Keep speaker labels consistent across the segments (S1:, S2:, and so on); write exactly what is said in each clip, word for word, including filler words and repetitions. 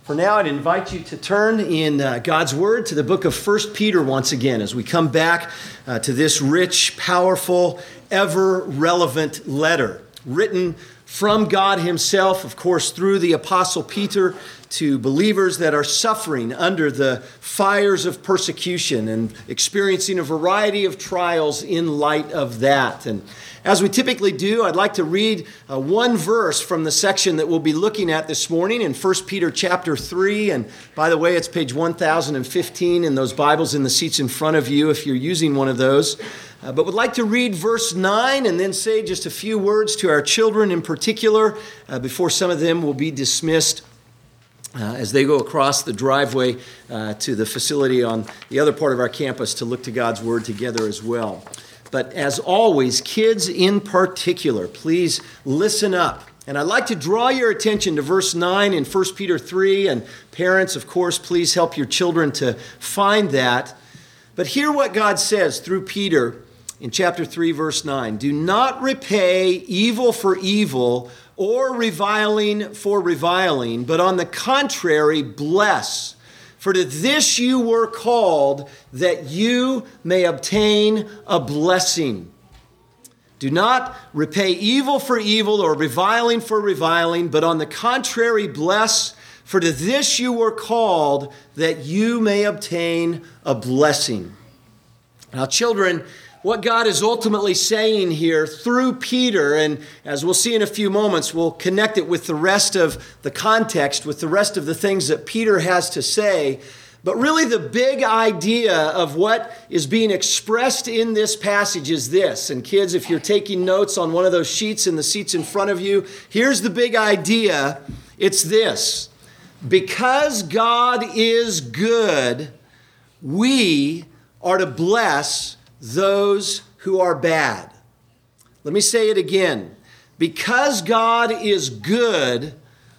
S1: For now, I'd invite you to turn in uh, God's Word to the book of First Peter once again as we come back uh, to this rich, powerful, ever-relevant letter written from God himself, of course, through the Apostle Peter to believers that are suffering under the fires of persecution and experiencing a variety of trials in light of that. And as we typically do, I'd like to read uh, one verse from the section that we'll be looking at this morning in First Peter chapter three. And by the way, it's page one thousand fifteen in those Bibles in the seats in front of you if you're using one of those. Uh, but would like to read verse nine and then say just a few words to our children in particular uh, before some of them will be dismissed uh, as they go across the driveway uh, to the facility on the other part of our campus to look to God's Word together as well. But as always, kids in particular, please listen up. And I'd like to draw your attention to verse nine in First Peter three. And parents, of course, please help your children to find that. But hear what God says through Peter in chapter three, verse nine. Do not repay evil for evil or reviling for reviling, but on the contrary, bless. For to this you were called, that you may obtain a blessing. Do not repay evil for evil or reviling for reviling, but on the contrary, bless. For to this you were called, that you may obtain a blessing. Now, children, what God is ultimately saying here through Peter, and as we'll see in a few moments, we'll connect it with the rest of the context, with the rest of the things that Peter has to say. But really the big idea of what is being expressed in this passage is this. And kids, if you're taking notes on one of those sheets in the seats in front of you, here's the big idea. It's this. Because God is good, we are to bless those who are bad. Let me say it again. Because God is good,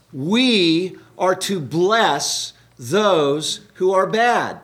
S1: we are to bless those who are bad.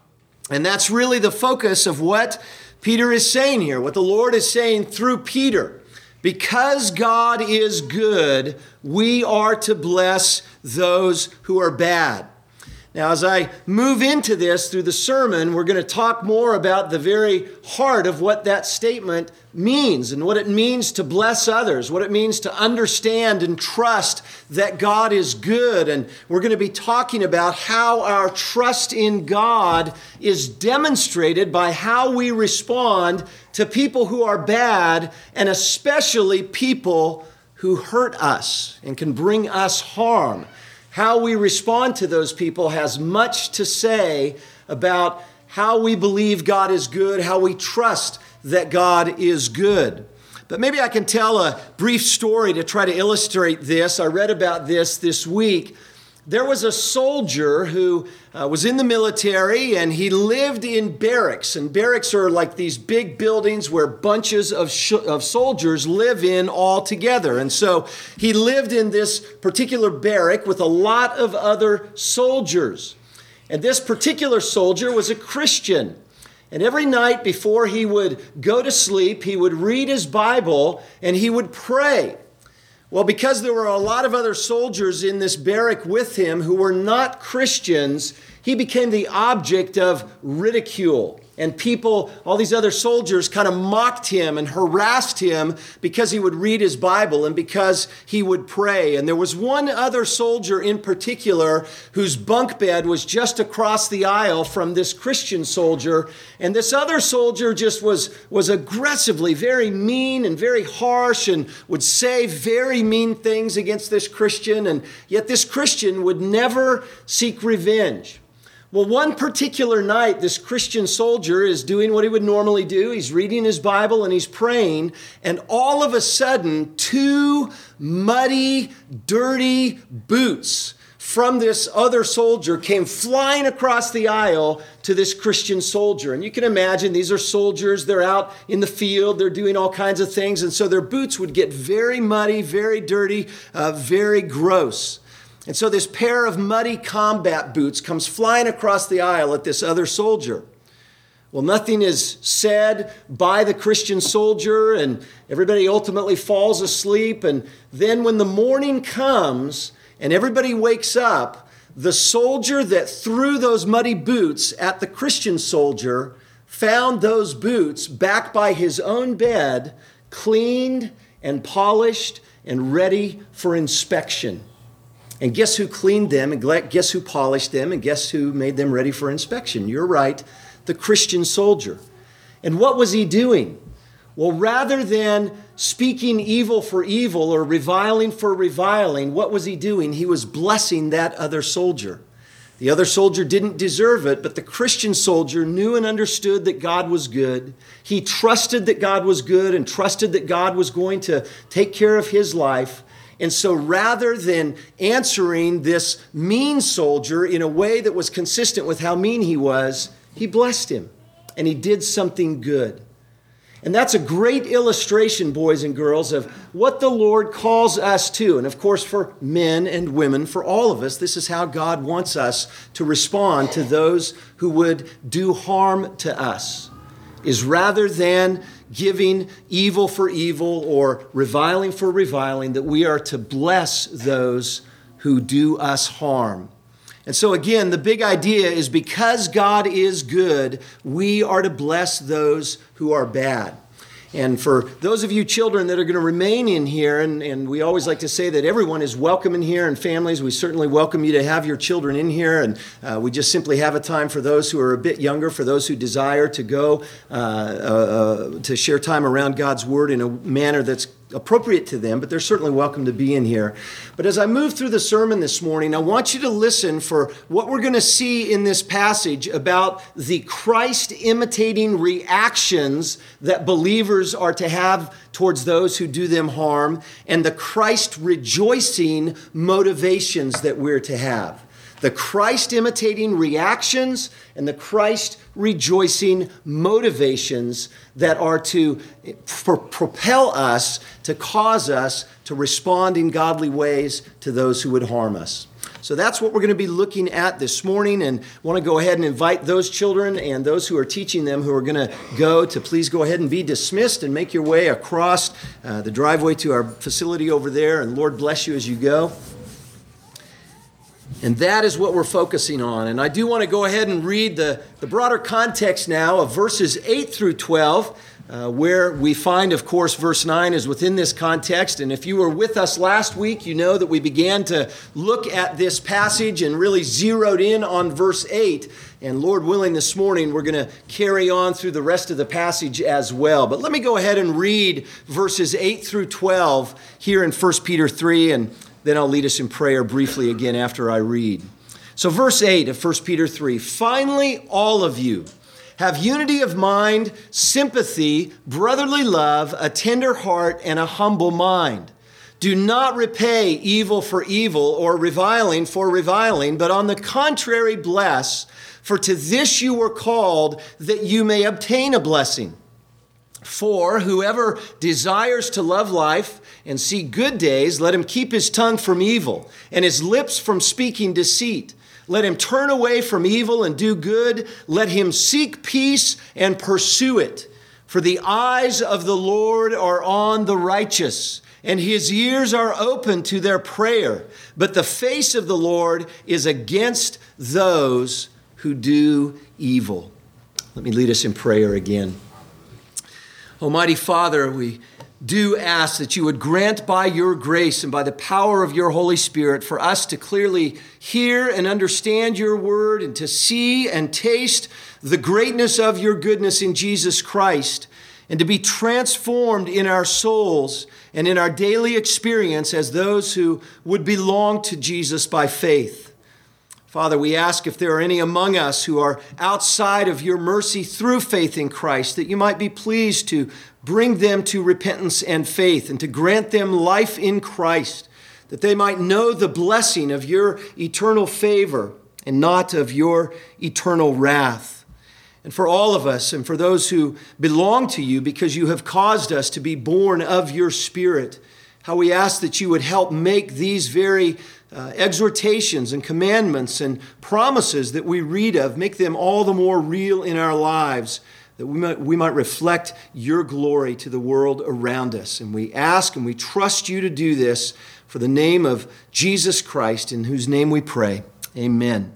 S1: And that's really the focus of what Peter is saying here, what the Lord is saying through Peter. Because God is good, we are to bless those who are bad. Now, as I move into this through the sermon, we're going to talk more about the very heart of what that statement means and what it means to bless others, what it means to understand and trust that God is good. And we're going to be talking about how our trust in God is demonstrated by how we respond to people who are bad, and especially people who hurt us and can bring us harm. How we respond to those people has much to say about how we believe God is good, how we trust that God is good. But maybe I can tell a brief story to try to illustrate this. I read about this this week. There was a soldier who uh, was in the military, and he lived in barracks. And barracks are like these big buildings where bunches of, sh- of soldiers live in all together. And so he lived in this particular barrack with a lot of other soldiers. And this particular soldier was a Christian. And every night before he would go to sleep, he would read his Bible and he would pray. Well, because there were a lot of other soldiers in this barrack with him who were not Christians, he became the object of ridicule. And people, all these other soldiers kind of mocked him and harassed him because he would read his Bible and because he would pray. And there was one other soldier in particular whose bunk bed was just across the aisle from this Christian soldier. And this other soldier just was, was aggressively very mean and very harsh and would say very mean things against this Christian. And yet this Christian would never seek revenge. Well, one particular night, this Christian soldier is doing what he would normally do. He's reading his Bible and he's praying. And all of a sudden, two muddy, dirty boots from this other soldier came flying across the aisle to this Christian soldier. And you can imagine these are soldiers. They're out in the field. They're doing all kinds of things. And so their boots would get very muddy, very dirty, uh, very gross. And so this pair of muddy combat boots comes flying across the aisle at this other soldier. Well, nothing is said by the Christian soldier, and everybody ultimately falls asleep. And then when the morning comes and everybody wakes up, the soldier that threw those muddy boots at the Christian soldier found those boots back by his own bed, cleaned and polished and ready for inspection. And guess who cleaned them, and guess who polished them, and guess who made them ready for inspection? You're right, the Christian soldier. And what was he doing? Well, rather than speaking evil for evil or reviling for reviling, what was he doing? He was blessing that other soldier. The other soldier didn't deserve it, but the Christian soldier knew and understood that God was good. He trusted that God was good and trusted that God was going to take care of his life. And so rather than answering this mean soldier in a way that was consistent with how mean he was, he blessed him and he did something good. And that's a great illustration, boys and girls, of what the Lord calls us to. And of course, for men and women, for all of us, this is how God wants us to respond to those who would do harm to us, is rather than giving evil for evil or reviling for reviling, that we are to bless those who do us harm. And so again, the big idea is because God is good, we are to bless those who are bad. And for those of you children that are going to remain in here, and, and we always like to say that everyone is welcome in here, and families, we certainly welcome you to have your children in here. And uh, we just simply have a time for those who are a bit younger, for those who desire to go uh, uh, to share time around God's Word in a manner that's appropriate to them, but they're certainly welcome to be in here. But as I move through the sermon this morning, I want you to listen for what we're going to see in this passage about the Christ-imitating reactions that believers are to have towards those who do them harm, and the Christ-rejoicing motivations that we're to have. The Christ-imitating reactions and the Christ-rejoicing motivations that are to pro- propel us, to cause us to respond in godly ways to those who would harm us. So that's what we're going to be looking at this morning, and I want to go ahead and invite those children and those who are teaching them who are going to go to please go ahead and be dismissed and make your way across uh, the driveway to our facility over there, and Lord bless you as you go. And that is what we're focusing on. And I do want to go ahead and read the, the broader context now of verses eight through twelve, uh, where we find, of course, verse nine is within this context. And if you were with us last week, you know that we began to look at this passage and really zeroed in on verse eight. And Lord willing, this morning, we're going to carry on through the rest of the passage as well. But let me go ahead and read verses eight through twelve here in First Peter three, and then I'll lead us in prayer briefly again after I read. So verse eight of First Peter three, finally, all of you have unity of mind, sympathy, brotherly love, a tender heart, and a humble mind. Do not repay evil for evil or reviling for reviling, but on the contrary bless, for to this you were called, that you may obtain a blessing. For whoever desires to love life and see good days, let him keep his tongue from evil and his lips from speaking deceit. Let him turn away from evil and do good. Let him seek peace and pursue it. For the eyes of the Lord are on the righteous, and his ears are open to their prayer. But the face of the Lord is against those who do evil. Let me lead us in prayer again. Almighty Father, we do ask that you would grant by your grace and by the power of your Holy Spirit for us to clearly hear and understand your word and to see and taste the greatness of your goodness in Jesus Christ, and to be transformed in our souls and in our daily experience as those who would belong to Jesus by faith. Father, we ask if there are any among us who are outside of your mercy through faith in Christ, that you might be pleased to bring them to repentance and faith and to grant them life in Christ, that they might know the blessing of your eternal favor and not of your eternal wrath. And for all of us and for those who belong to you because you have caused us to be born of your Spirit, how we ask that you would help make these very uh, exhortations and commandments and promises that we read of, make them all the more real in our lives, that we might, we might reflect your glory to the world around us. And we ask and we trust you to do this for the name of Jesus Christ, in whose name we pray. Amen.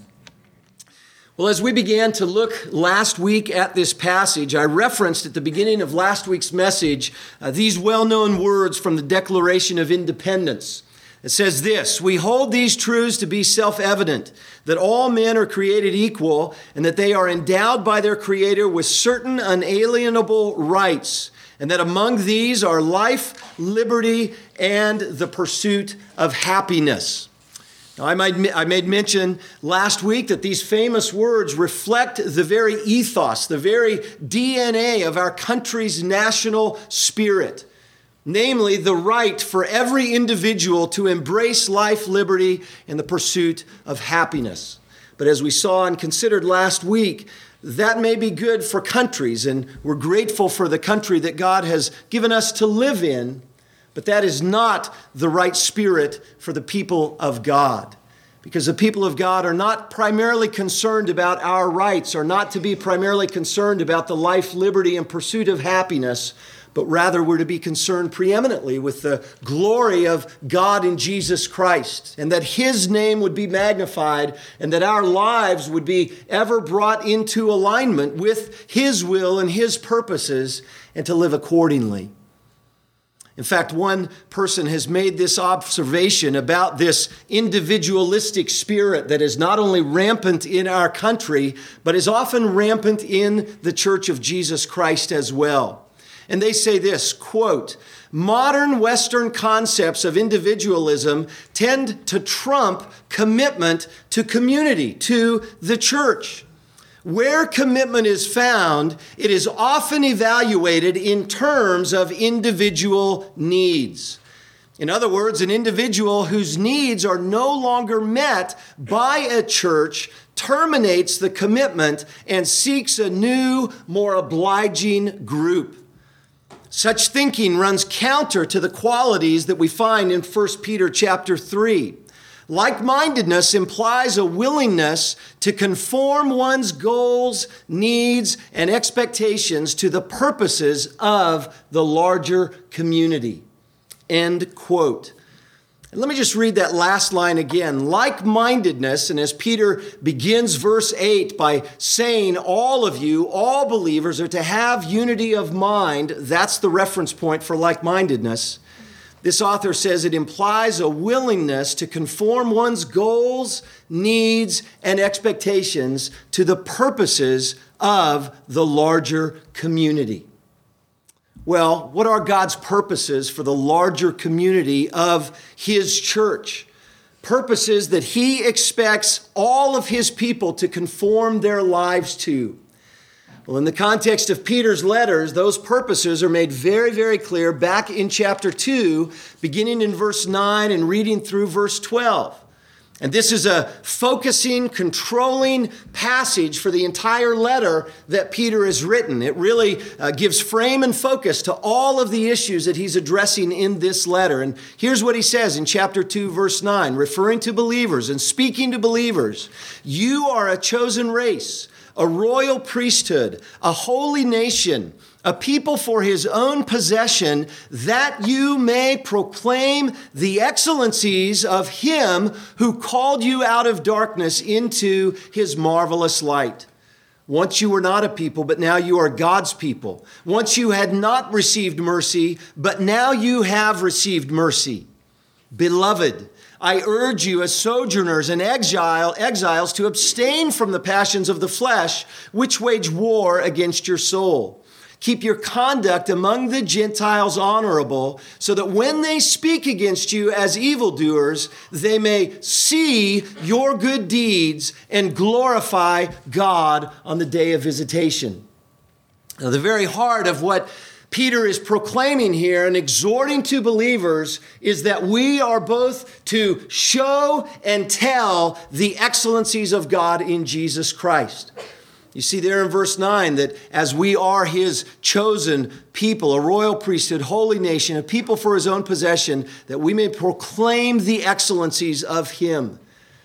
S1: Well, as we began to look last week at this passage, I referenced at the beginning of last week's message uh, these well-known words from the Declaration of Independence. It says this: "We hold these truths to be self-evident, that all men are created equal and that they are endowed by their Creator with certain unalienable rights, and that among these are life, liberty, and the pursuit of happiness." Now, I made, I made mention last week that these famous words reflect the very ethos, the very D N A of our country's national spirit, namely the right for every individual to embrace life, liberty, and the pursuit of happiness. But as we saw and considered last week, that may be good for countries, and we're grateful for the country that God has given us to live in, but that is not the right spirit for the people of God. Because the people of God are not primarily concerned about our rights, are not to be primarily concerned about the life, liberty, and pursuit of happiness, but rather we're to be concerned preeminently with the glory of God in Jesus Christ, and that His name would be magnified, and that our lives would be ever brought into alignment with His will and His purposes, and to live accordingly. In fact, one person has made this observation about this individualistic spirit that is not only rampant in our country, but is often rampant in the Church of Jesus Christ as well. And they say this, quote, "Modern Western concepts of individualism tend to trump commitment to community, to the church. Where commitment is found, it is often evaluated in terms of individual needs." In other words, an individual whose needs are no longer met by a church terminates the commitment and seeks a new, more obliging group. Such thinking runs counter to the qualities that we find in First Peter chapter three. Like-mindedness implies a willingness to conform one's goals, needs, and expectations to the purposes of the larger community. End quote. And let me just read that last line again. Like-mindedness, and as Peter begins verse eight by saying all of you, all believers, are to have unity of mind, that's the reference point for like-mindedness. This author says it implies a willingness to conform one's goals, needs, and expectations to the purposes of the larger community. Well, what are God's purposes for the larger community of His church? Purposes that He expects all of His people to conform their lives to. Well, in the context of Peter's letters, those purposes are made very, very clear back in chapter two, beginning in verse nine and reading through verse twelve. And this is a focusing, controlling passage for the entire letter that Peter has written. It really uh, gives frame and focus to all of the issues that he's addressing in this letter. And here's what he says in chapter two, verse nine, referring to believers and speaking to believers. "You are a chosen race, a royal priesthood, a holy nation, a people for His own possession, that you may proclaim the excellencies of Him who called you out of darkness into His marvelous light. Once you were not a people, but now you are God's people. Once you had not received mercy, but now you have received mercy. Beloved, I urge you as sojourners and exile, exiles to abstain from the passions of the flesh, which wage war against your soul. Keep your conduct among the Gentiles honorable, so that when they speak against you as evildoers, they may see your good deeds and glorify God on the day of visitation." Now, the very heart of what Peter is proclaiming here and exhorting to believers is that we are both to show and tell the excellencies of God in Jesus Christ. You see there in verse nine that as we are His chosen people, a royal priesthood, holy nation, a people for His own possession, that we may proclaim the excellencies of Him.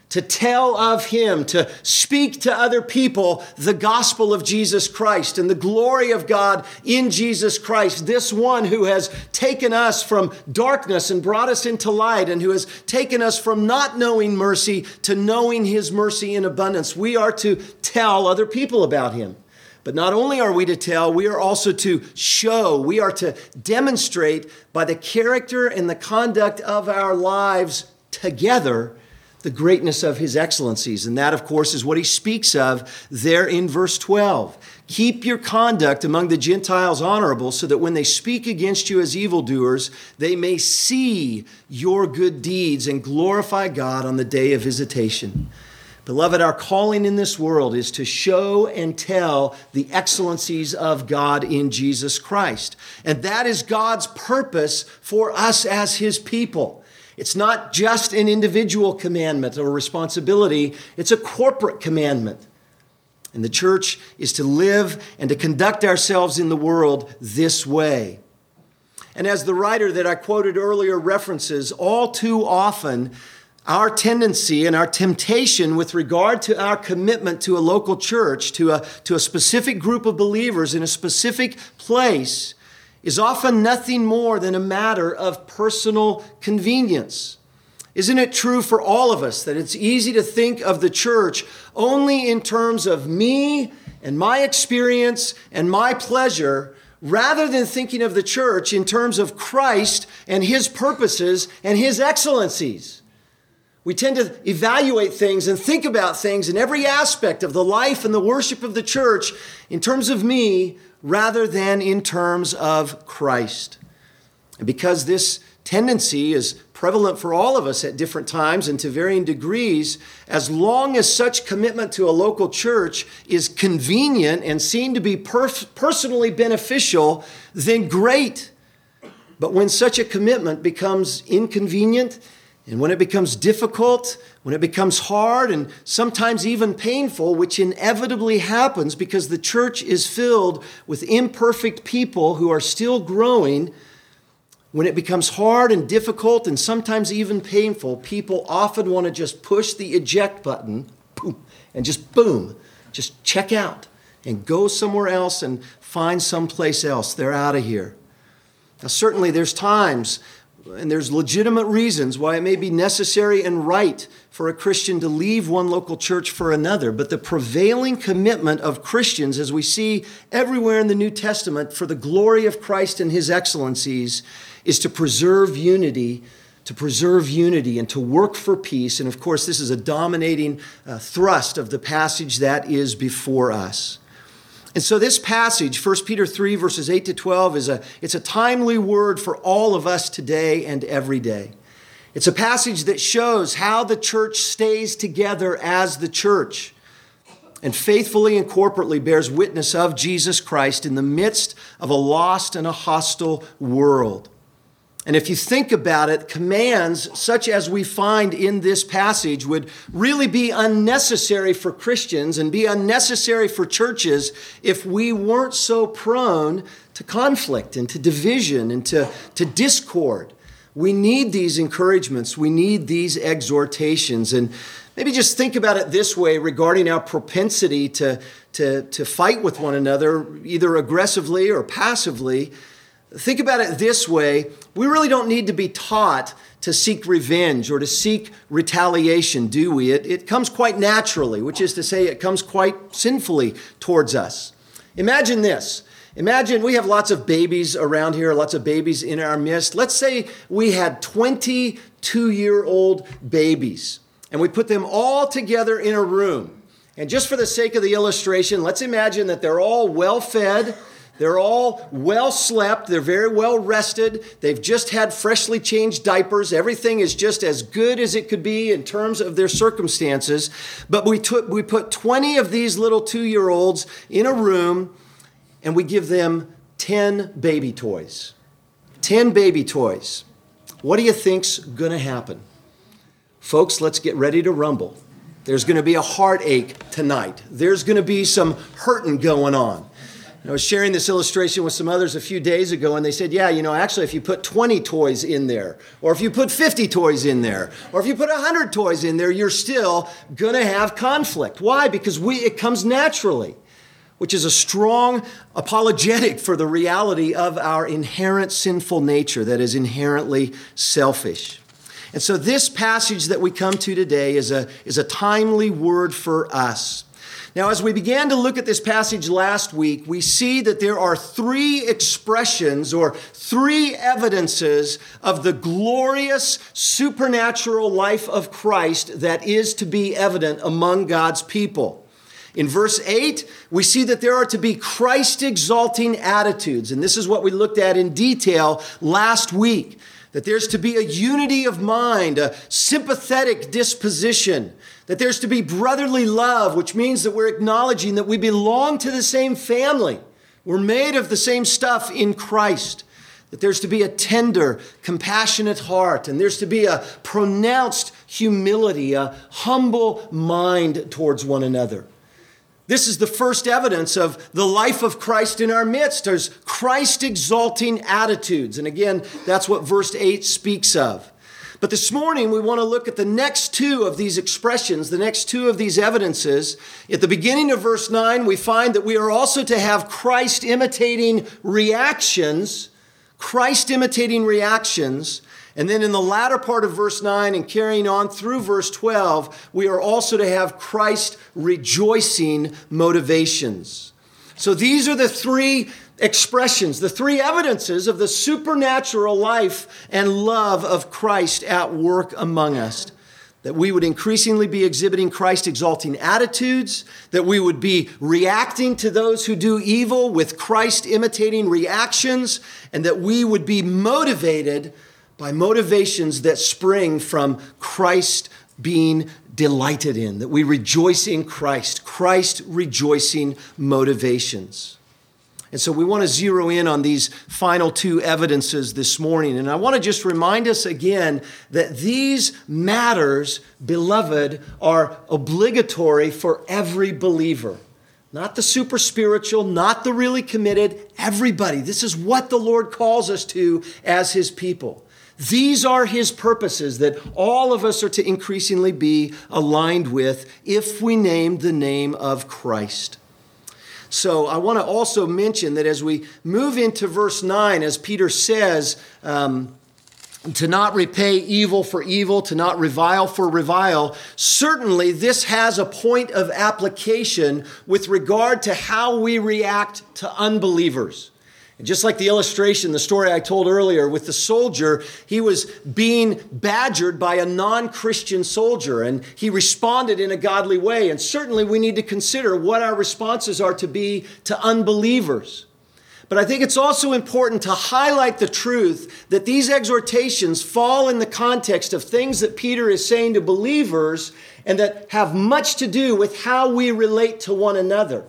S1: to tell of him, to speak to other people the gospel of Jesus Christ and the glory of God in Jesus Christ, this one who has taken us from darkness and brought us into light, and who has taken us from not knowing mercy to knowing his mercy in abundance. We are to tell other people about him. But not only are we to tell, we are also to show, we are to demonstrate by the character and the conduct of our lives together the greatness of his excellencies. And that, of course, is what he speaks of there in verse twelve. Keep your conduct among the Gentiles honorable, so that when they speak against you as evildoers, they may see your good deeds and glorify God on the day of visitation. Beloved, our calling in this world is to show and tell the excellencies of God in Jesus Christ. And that is God's purpose for us as his people. It's not just an individual commandment or responsibility, it's a corporate commandment. And the church is to live and to conduct ourselves in the world this way. And as the writer that I quoted earlier references, all too often, our tendency and our temptation with regard to our commitment to a local church, to a, to a specific group of believers in a specific place, is often nothing more than a matter of personal convenience. Isn't it true for all of us that it's easy to think of the church only in terms of me and my experience and my pleasure, rather than thinking of the church in terms of Christ and his purposes and his excellencies? We tend to evaluate things and think about things in every aspect of the life and the worship of the church in terms of me rather than in terms of Christ. And because this tendency is prevalent for all of us at different times and to varying degrees, as long as such commitment to a local church is convenient and seen to be perf- personally beneficial, then great. But when such a commitment becomes inconvenient, and when it becomes difficult, when it becomes hard and sometimes even painful, which inevitably happens because the church is filled with imperfect people who are still growing, when it becomes hard and difficult and sometimes even painful, people often want to just push the eject button boom, and just boom, just check out and go somewhere else and find someplace else. They're out of here. Now, certainly there's times and there's legitimate reasons why it may be necessary and right for a Christian to leave one local church for another. But the prevailing commitment of Christians, as we see everywhere in the New Testament, for the glory of Christ and his excellencies, is to preserve unity, to preserve unity and to work for peace. And of course, this is a dominating uh, thrust of the passage that is before us. And so this passage, First Peter three, verses eight to twelve, is a, it's a timely word for all of us today and every day. It's a passage that shows how the church stays together as the church and faithfully and corporately bears witness of Jesus Christ in the midst of a lost and a hostile world. And if you think about it, commands such as we find in this passage would really be unnecessary for Christians and be unnecessary for churches if we weren't so prone to conflict and to division and to, to discord. We need these encouragements. We need these exhortations. And maybe just think about it this way regarding our propensity to, to, to fight with one another, either aggressively or passively. Think about it this way. We really don't need to be taught to seek revenge or to seek retaliation, do we? It, it comes quite naturally, which is to say it comes quite sinfully towards us. Imagine this. Imagine we have lots of babies around here, lots of babies in our midst. Let's say we had twenty-two-year-old babies and we put them all together in a room. And just for the sake of the illustration, let's imagine that they're all well-fed. They're all well slept. They're very well rested. They've just had freshly changed diapers. Everything is just as good as it could be in terms of their circumstances. But we took, we put twenty of these little two-year-olds in a room and we give them ten baby toys. ten baby toys. What do you think's going to happen? Folks, let's get ready to rumble. There's going to be a heartache tonight. There's going to be some hurting going on. I was sharing this illustration with some others a few days ago, and they said, yeah, you know, actually, if you put twenty toys in there, or if you put fifty toys in there, or if you put one hundred toys in there, you're still going to have conflict. Why? Because we it comes naturally, which is a strong apologetic for the reality of our inherent sinful nature that is inherently selfish. And so this passage that we come to today is a, is a timely word for us. Now, as we began to look at this passage last week, we see that there are three expressions or three evidences of the glorious supernatural life of Christ that is to be evident among God's people. In verse eight, we see that there are to be Christ-exalting attitudes, and this is what we looked at in detail last week, that there's to be a unity of mind, a sympathetic disposition, that there's to be brotherly love, which means that we're acknowledging that we belong to the same family. We're made of the same stuff in Christ. That there's to be a tender, compassionate heart, and there's to be a pronounced humility, a humble mind towards one another. This is the first evidence of the life of Christ in our midst. There's Christ-exalting attitudes. And again, that's what verse eight speaks of. But this morning, we want to look at the next two of these expressions, the next two of these evidences. At the beginning of verse nine, we find that we are also to have Christ-imitating reactions, Christ-imitating reactions. And then in the latter part of verse nine and carrying on through verse twelve, we are also to have Christ-rejoicing motivations. So these are the three expressions, the three evidences of the supernatural life and love of Christ at work among us. That we would increasingly be exhibiting Christ-exalting attitudes, that we would be reacting to those who do evil with Christ-imitating reactions, and that we would be motivated by motivations that spring from Christ being delighted in, that we rejoice in Christ, Christ-rejoicing motivations. And so we want to zero in on these final two evidences this morning. And I want to just remind us again that these matters, beloved, are obligatory for every believer. Not the super spiritual, not the really committed, everybody. This is what the Lord calls us to as his people. These are his purposes that all of us are to increasingly be aligned with if we name the name of Christ. So I want to also mention that as we move into verse nine, as Peter says, um, to not repay evil for evil, to not revile for revile, certainly this has a point of application with regard to how we react to unbelievers. And just like the illustration, the story I told earlier with the soldier, he was being badgered by a non-Christian soldier, and he responded in a godly way. And certainly we need to consider what our responses are to be to unbelievers. But I think it's also important to highlight the truth that these exhortations fall in the context of things that Peter is saying to believers and that have much to do with how we relate to one another.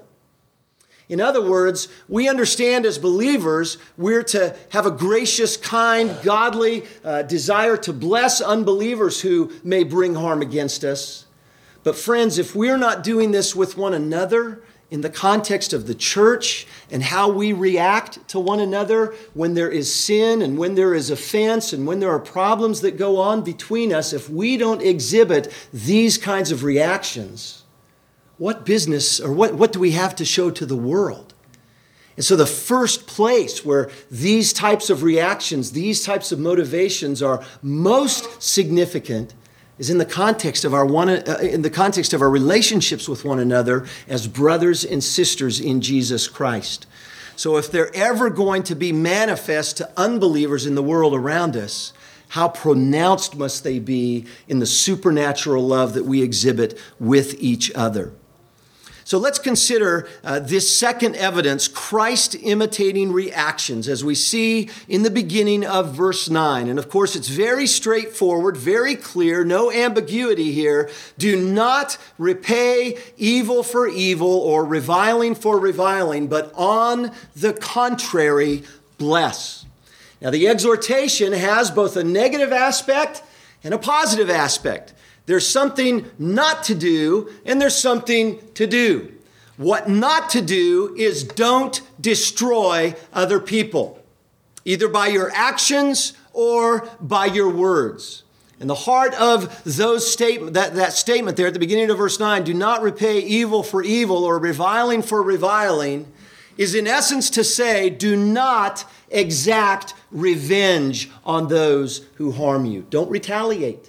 S1: In other words, we understand as believers, we're to have a gracious, kind, godly uh, desire to bless unbelievers who may bring harm against us. But friends, if we're not doing this with one another in the context of the church and how we react to one another when there is sin and when there is offense and when there are problems that go on between us, if we don't exhibit these kinds of reactions, what business or what, what do we have to show to the world? And so the first place where these types of reactions, these types of motivations are most significant is in the context of our one, uh, in the context of our relationships with one another as brothers and sisters in Jesus Christ. So if they're ever going to be manifest to unbelievers in the world around us, how pronounced must they be in the supernatural love that we exhibit with each other? So let's consider uh, this second evidence, Christ-imitating reactions, as we see in the beginning of verse nine. And of course, it's very straightforward, very clear, no ambiguity here. Do not repay evil for evil or reviling for reviling, but on the contrary, bless. Now, the exhortation has both a negative aspect and a positive aspect. There's something not to do, and there's something to do. What not to do is don't destroy other people, either by your actions or by your words. And the heart of those statement, that, that statement there at the beginning of verse nine, do not repay evil for evil or reviling for reviling, is in essence to say, do not exact revenge on those who harm you. Don't retaliate.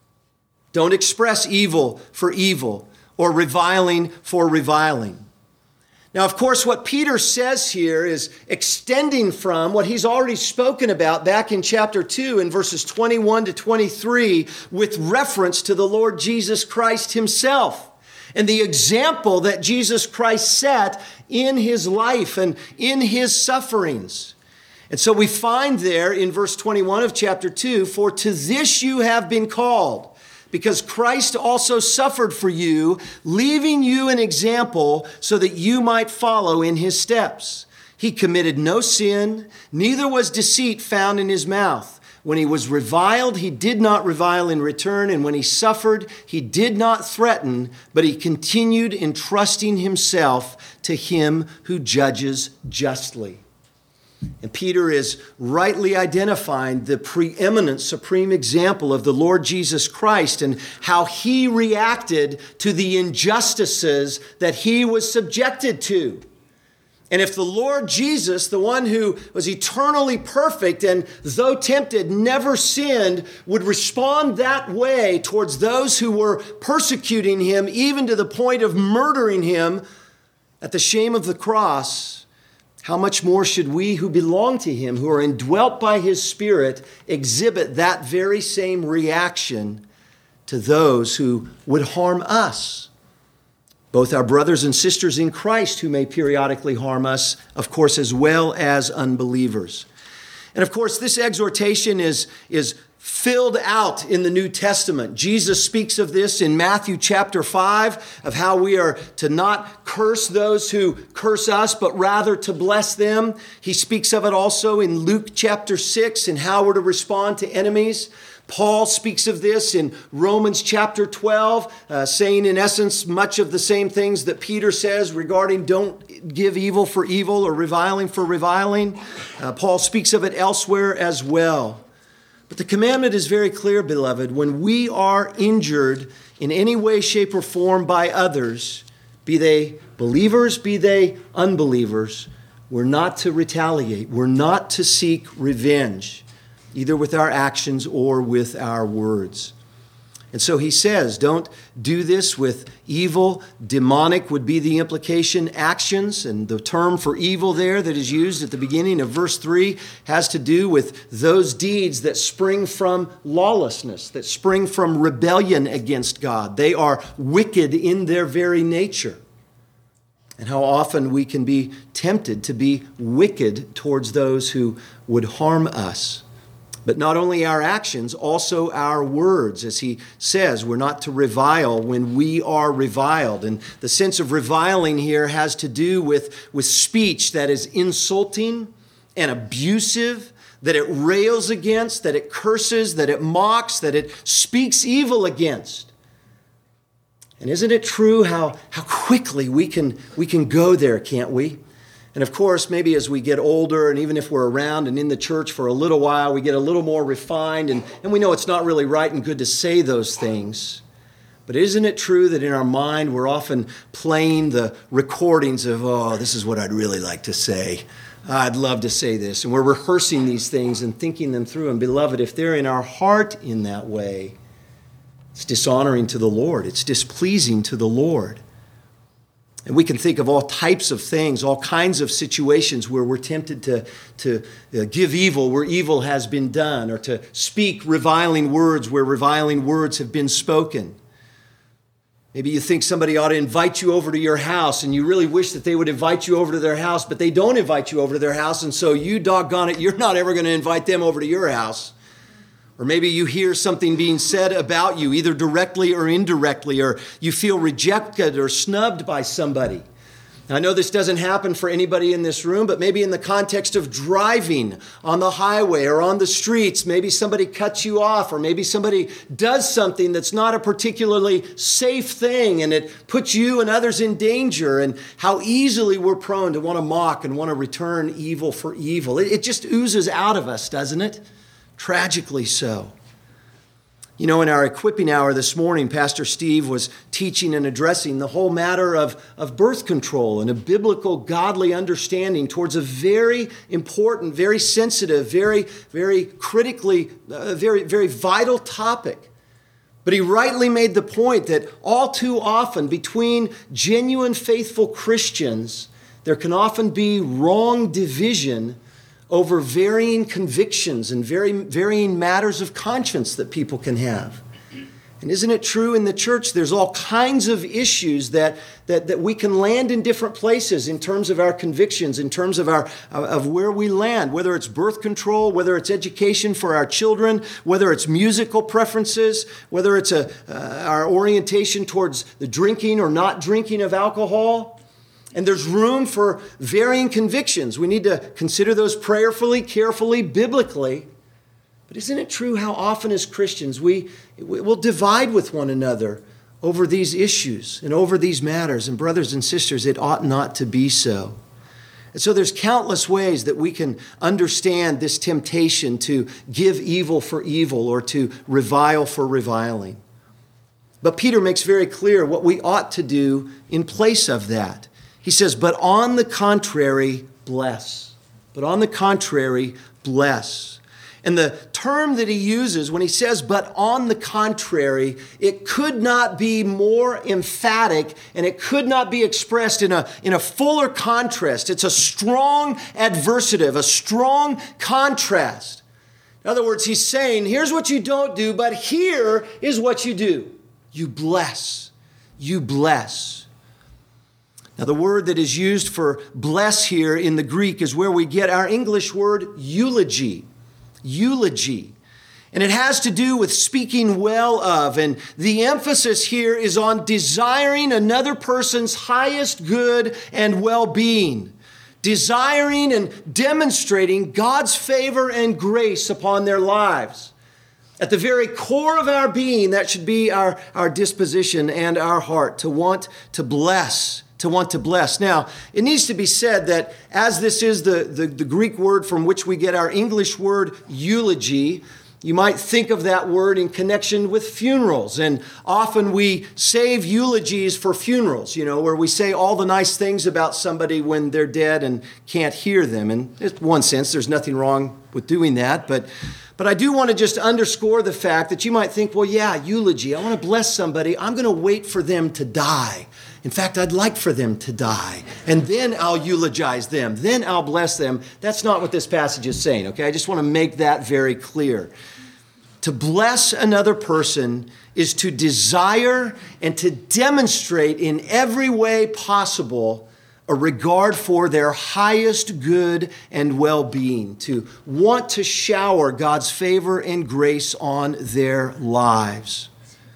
S1: Don't express evil for evil or reviling for reviling. Now, of course, what Peter says here is extending from what he's already spoken about back in chapter two in verses twenty-one to twenty-three with reference to the Lord Jesus Christ himself and the example that Jesus Christ set in his life and in his sufferings. And so we find there in verse twenty-one of chapter two, for to this you have been called, because Christ also suffered for you, leaving you an example so that you might follow in his steps. He committed no sin, neither was deceit found in his mouth. When he was reviled, he did not revile in return, and when he suffered, he did not threaten, but he continued entrusting himself to him who judges justly. And Peter is rightly identifying the preeminent supreme example of the Lord Jesus Christ and how he reacted to the injustices that he was subjected to. And if the Lord Jesus, the one who was eternally perfect and though tempted, never sinned, would respond that way towards those who were persecuting him, even to the point of murdering him at the shame of the cross, how much more should we who belong to him, who are indwelt by his Spirit, exhibit that very same reaction to those who would harm us? Both our brothers and sisters in Christ who may periodically harm us, of course, as well as unbelievers. And of course, this exhortation is, is filled out in the New Testament. Jesus speaks of this in Matthew chapter five, of how we are to not curse those who curse us, but rather to bless them. He speaks of it also in Luke chapter six and how we're to respond to enemies. Paul speaks of this in Romans chapter twelve, uh, saying in essence much of the same things that Peter says regarding don't give evil for evil or reviling for reviling. Uh, Paul speaks of it elsewhere as well. But the commandment is very clear, beloved. When we are injured in any way, shape, or form by others, be they believers, be they unbelievers, we're not to retaliate. We're not to seek revenge, either with our actions or with our words. And so he says, don't do this with evil. Demonic would be the implication, actions. And the term for evil there that is used at the beginning of verse three has to do with those deeds that spring from lawlessness, that spring from rebellion against God. They are wicked in their very nature. And how often we can be tempted to be wicked towards those who would harm us. But not only our actions, also our words. As he says, we're not to revile when we are reviled. And the sense of reviling here has to do with, with speech that is insulting and abusive, that it rails against, that it curses, that it mocks, that it speaks evil against. And isn't it true how, how quickly we can, we can go there, can't we? And of course, maybe as we get older, and even if we're around and in the church for a little while, we get a little more refined, and, and we know it's not really right and good to say those things. But isn't it true that in our mind, we're often playing the recordings of, oh, this is what I'd really like to say. I'd love to say this. And we're rehearsing these things and thinking them through. And beloved, if they're in our heart in that way, it's dishonoring to the Lord. It's displeasing to the Lord. And we can think of all types of things, all kinds of situations where we're tempted to, to give evil where evil has been done, or to speak reviling words where reviling words have been spoken. Maybe you think somebody ought to invite you over to your house, and you really wish that they would invite you over to their house, but they don't invite you over to their house, and so you doggone it, you're not ever going to invite them over to your house. Or maybe you hear something being said about you, either directly or indirectly, or you feel rejected or snubbed by somebody. I know this doesn't happen for anybody in this room, but maybe in the context of driving on the highway or on the streets, maybe somebody cuts you off, or maybe somebody does something that's not a particularly safe thing, and it puts you and others in danger, and how easily we're prone to want to mock and want to return evil for evil. It, it just oozes out of us, doesn't it? Tragically so. You know, in our equipping hour this morning, Pastor Steve was teaching and addressing the whole matter of, of birth control and a biblical, godly understanding towards a very important, very sensitive, very, very critically, uh, very, very vital topic. But he rightly made the point that all too often between genuine, faithful Christians, there can often be wrong division over varying convictions and very varying matters of conscience that people can have. And isn't it true in the church, there's all kinds of issues that, that, that we can land in different places in terms of our convictions, in terms of, our, of where we land, whether it's birth control, whether it's education for our children, whether it's musical preferences, whether it's a, uh, our orientation towards the drinking or not drinking of alcohol. And there's room for varying convictions. We need to consider those prayerfully, carefully, biblically. But isn't it true how often as Christians we will divide with one another over these issues and over these matters? And brothers and sisters, it ought not to be so. And so there's countless ways that we can understand this temptation to give evil for evil or to revile for reviling. But Peter makes very clear what we ought to do in place of that. He says, but on the contrary, bless. But on the contrary, bless. And the term that he uses when he says, but on the contrary, it could not be more emphatic and it could not be expressed in a, in a fuller contrast. It's a strong adversative, a strong contrast. In other words, he's saying, here's what you don't do, but here is what you do. You bless. You bless. Now, the word that is used for bless here in the Greek is where we get our English word eulogy. Eulogy. And it has to do with speaking well of. And the emphasis here is on desiring another person's highest good and well-being. Desiring and demonstrating God's favor and grace upon their lives. At the very core of our being, that should be our, our disposition and our heart, to want to bless. To want to bless. Now, it needs to be said that as this is the, the, the Greek word from which we get our English word eulogy, you might think of that word in connection with funerals. And often we save eulogies for funerals, you know, where we say all the nice things about somebody when they're dead and can't hear them. And in one sense, there's nothing wrong with doing that. But But I do want to just underscore the fact that you might think, well, yeah, eulogy. I want to bless somebody. I'm going to wait for them to die. In fact, I'd like for them to die. And then I'll eulogize them. Then I'll bless them. That's not what this passage is saying, okay? I just want to make that very clear. To bless another person is to desire and to demonstrate in every way possible a regard for their highest good and well-being, to want to shower God's favor and grace on their lives.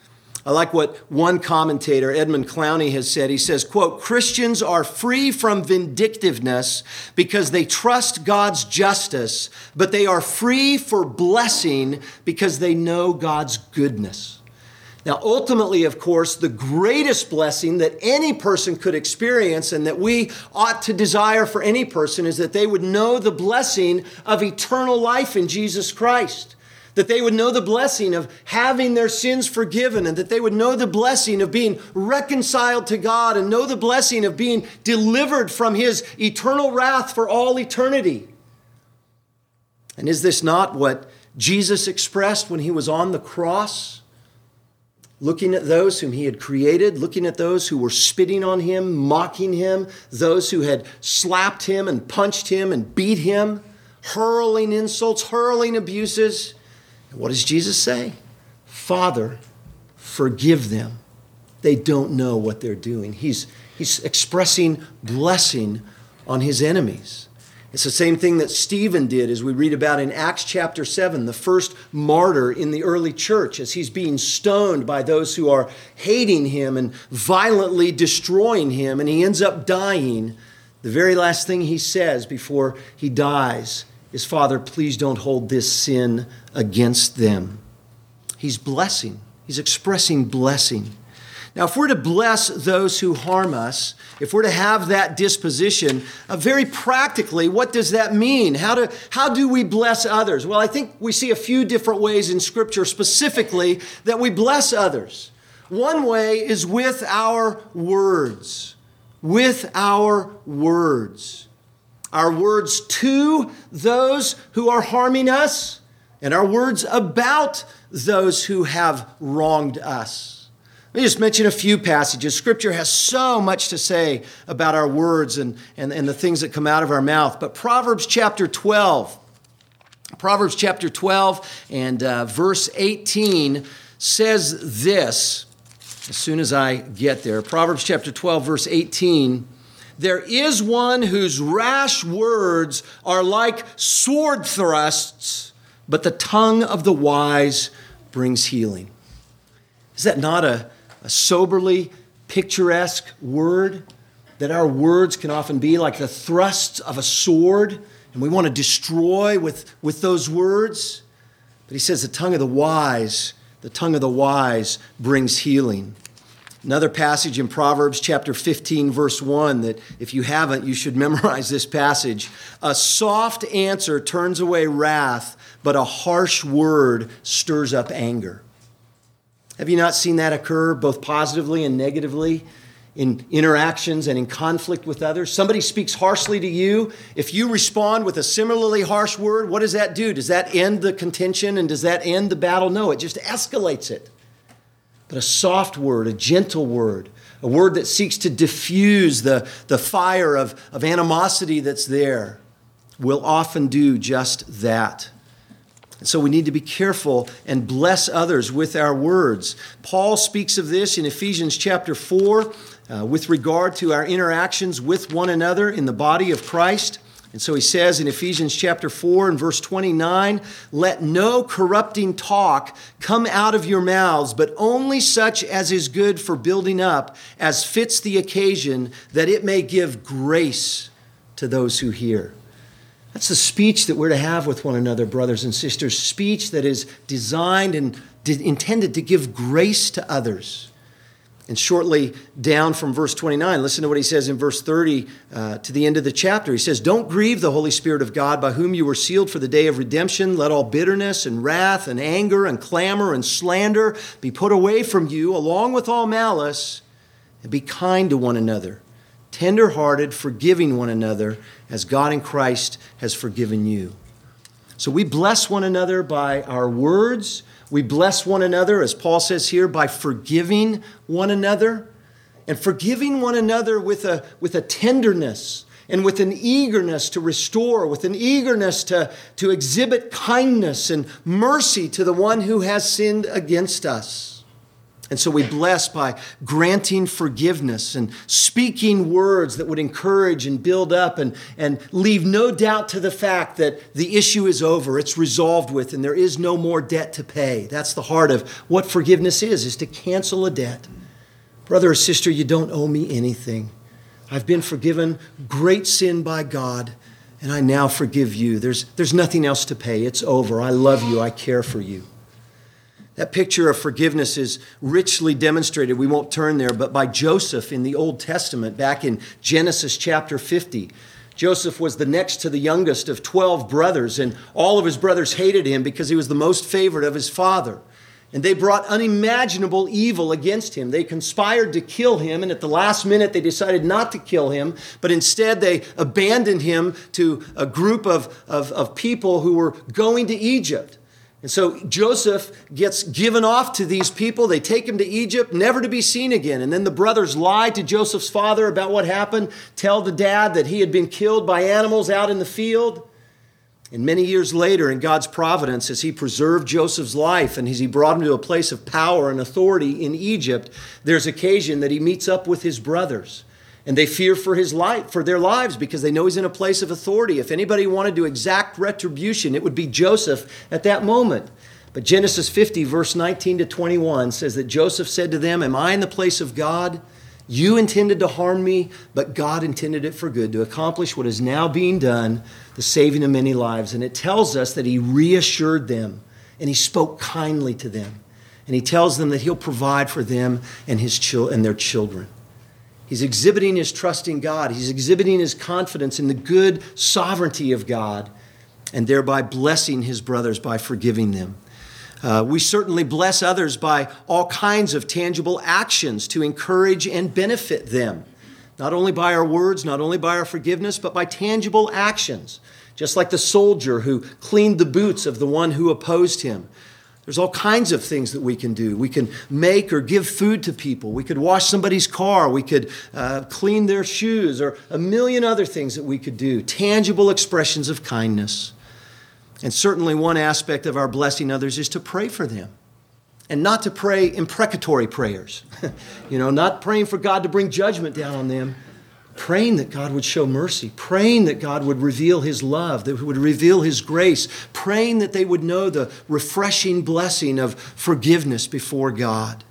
S1: I like what one commentator, Edmund Clowney, has said. He says, quote, Christians are free from vindictiveness because they trust God's justice, but they are free for blessing because they know God's goodness. Now, ultimately, of course, the greatest blessing that any person could experience and that we ought to desire for any person is that they would know the blessing of eternal life in Jesus Christ. That they would know the blessing of having their sins forgiven, and that they would know the blessing of being reconciled to God, and know the blessing of being delivered from his eternal wrath for all eternity. And is this not what Jesus expressed when he was on the cross? Looking at those whom he had created, looking at those who were spitting on him, mocking him, those who had slapped him and punched him and beat him, hurling insults, hurling abuses. And what does Jesus say? Father, forgive them. They don't know what they're doing. He's, he's expressing blessing on his enemies. It's the same thing that Stephen did, as we read about in Acts chapter seven, the first martyr in the early church, as he's being stoned by those who are hating him and violently destroying him, and he ends up dying. The very last thing he says before he dies is, "Father, please don't hold this sin against them." He's blessing. He's expressing blessing. Now, if we're to bless those who harm us, if we're to have that disposition, uh, very practically, what does that mean? How do, how do we bless others? Well, I think we see a few different ways in Scripture specifically that we bless others. One way is with our words. With our words. Our words to those who are harming us, and our words about those who have wronged us. Let me just mention a few passages. Scripture has so much to say about our words and, and, and the things that come out of our mouth. But Proverbs chapter twelve, Proverbs chapter twelve and uh, verse eighteen says this, as soon as I get there. Proverbs chapter twelve, verse eighteen. "There is one whose rash words are like sword thrusts, but the tongue of the wise brings healing." Is that not a A soberly picturesque word? That our words can often be like the thrusts of a sword, and we want to destroy with, with those words. But he says the tongue of the wise, the tongue of the wise brings healing. Another passage in Proverbs chapter fifteen, verse one, that if you haven't, you should memorize this passage. "A soft answer turns away wrath, but a harsh word stirs up anger." Have you not seen that occur both positively and negatively in interactions and in conflict with others? Somebody speaks harshly to you. If you respond with a similarly harsh word, what does that do? Does that end the contention and does that end the battle? No, it just escalates it. But a soft word, a gentle word, a word that seeks to diffuse the, the fire of, of animosity that's there, will often do just that. And so we need to be careful and bless others with our words. Paul speaks of this in Ephesians chapter four uh, with regard to our interactions with one another in the body of Christ. And so he says in Ephesians chapter four and verse twenty-nine, "Let no corrupting talk come out of your mouths, but only such as is good for building up, as fits the occasion, that it may give grace to those who hear." That's the speech that we're to have with one another, brothers and sisters. Speech that is designed and intended to give grace to others. And shortly down from verse twenty-nine, listen to what he says in verse thirty uh, to the end of the chapter. He says, "Don't grieve the Holy Spirit of God, by whom you were sealed for the day of redemption. Let all bitterness and wrath and anger and clamor and slander be put away from you, along with all malice, and be kind to one another, tender-hearted, forgiving one another, as God in Christ has forgiven you." So we bless one another by our words. We bless one another, as Paul says here, by forgiving one another. And forgiving one another with a, with a tenderness and with an eagerness to restore, with an eagerness to, to exhibit kindness and mercy to the one who has sinned against us. And so we bless by granting forgiveness and speaking words that would encourage and build up and, and leave no doubt to the fact that the issue is over, it's resolved with, and there is no more debt to pay. That's the heart of what forgiveness is, is to cancel a debt. Brother or sister, you don't owe me anything. I've been forgiven great sin by God, and I now forgive you. There's, there's nothing else to pay. It's over. I love you. I care for you. That picture of forgiveness is richly demonstrated. We won't turn there, but by Joseph in the Old Testament, back in Genesis chapter fifty. Joseph was the next to the youngest of twelve brothers, and all of his brothers hated him because he was the most favored of his father. And they brought unimaginable evil against him. They conspired to kill him, and at the last minute they decided not to kill him, but instead they abandoned him to a group of, of, of people who were going to Egypt. And so Joseph gets given off to these people. They take him to Egypt, never to be seen again. And then the brothers lie to Joseph's father about what happened, tell the dad that he had been killed by animals out in the field. And many years later, in God's providence, as he preserved Joseph's life and as he brought him to a place of power and authority in Egypt, there's occasion that he meets up with his brothers. And they fear for his life, for their lives, because they know he's in a place of authority. If anybody wanted to exact retribution, it would be Joseph at that moment. But Genesis fifty, verse nineteen to twenty-one says that Joseph said to them, "Am I in the place of God? You intended to harm me, but God intended it for good, to accomplish what is now being done, the saving of many lives." And it tells us that he reassured them, and he spoke kindly to them. And he tells them that he'll provide for them and his chil- and their children. He's exhibiting his trust in God. He's exhibiting his confidence in the good sovereignty of God, and thereby blessing his brothers by forgiving them. Uh, we certainly bless others by all kinds of tangible actions to encourage and benefit them. Not only by our words, not only by our forgiveness, but by tangible actions. Just like the soldier who cleaned the boots of the one who opposed him. There's all kinds of things that we can do. We can make or give food to people. We could wash somebody's car. We could uh, clean their shoes, or a million other things that we could do. Tangible expressions of kindness. And certainly one aspect of our blessing others is to pray for them. And not to pray imprecatory prayers. You know, not praying for God to bring judgment down on them. Praying that God would show mercy. Praying that God would reveal his love, that he would reveal his grace. Praying that they would know the refreshing blessing of forgiveness before God.